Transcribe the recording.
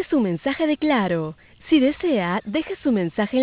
su mensaje de Claro. Si desea, deje su mensaje en